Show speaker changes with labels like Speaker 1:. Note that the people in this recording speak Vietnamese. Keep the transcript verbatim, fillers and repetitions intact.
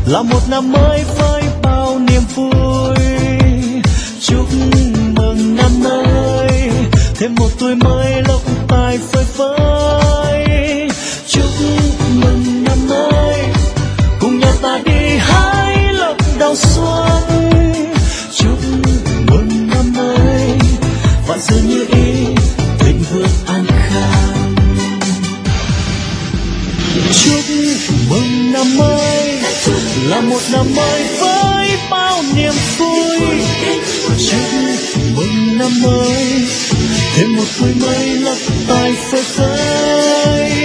Speaker 1: là một năm mới với bao niềm vui. Chúc mừng năm mới, thêm một tuổi mới lộc tài phơi phới. Chúc mừng năm mới, cùng nhau ta đi hái lộc đầu xuân. Chúc mừng năm mới, vạn sự như ý, thịnh vượng an khang. Chúc mừng năm mới, là một năm mới với bao niềm vui. Chúc mừng năm mới, thêm một tuổi mới lộc tài phơi phới.